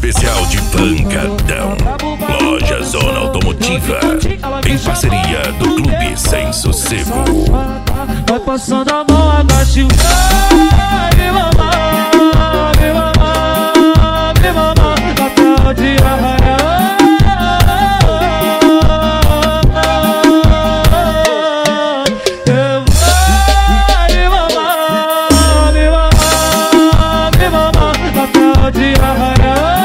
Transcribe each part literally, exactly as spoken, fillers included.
especial de Pancadão. Loja Zona Automotiva, em parceria do Clube Sem Sossego. Vai passando a mão, agache o me mamar, me mamar, me mamar, na terra de arraial. Eu vou me mamar, me mamar, me mamar, na terra de arraial.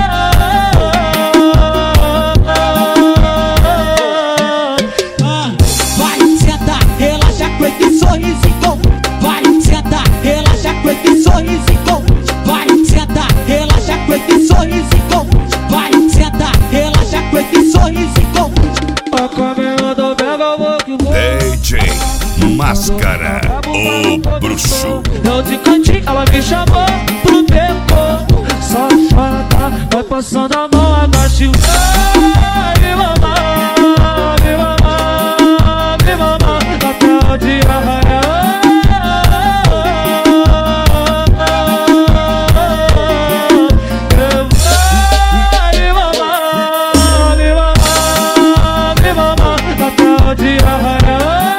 Vai sentar, relaxa com esse sorrisinho. Vai sentar, relaxa com esse sorrisinho. Vai sentar, relaxa com esse sorrisinho. A caminhada pega o boque, D J Máscara, o bruxo. Eu de cantinho, ela me chamou pro beco. Safada, vai passando a mão, agache o me mamar, me mamar, me mamar, na terra de arraial. De arraial.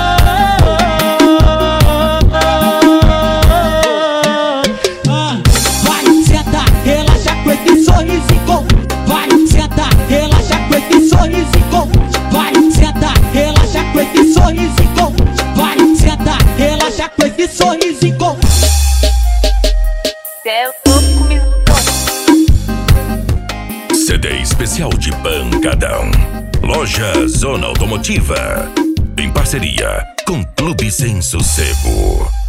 Ah, vai sentar, relaxa com esse sorrisinho. Vai sentar, relaxa com esse sorrisinho. Vai sentar, relaxa com esse sorrisinho. Vai sentar, relaxa com esse sorrisinho. C D especial de Pancadão. Loja Zona Automotiva, em parceria com Clube Sem Sossego.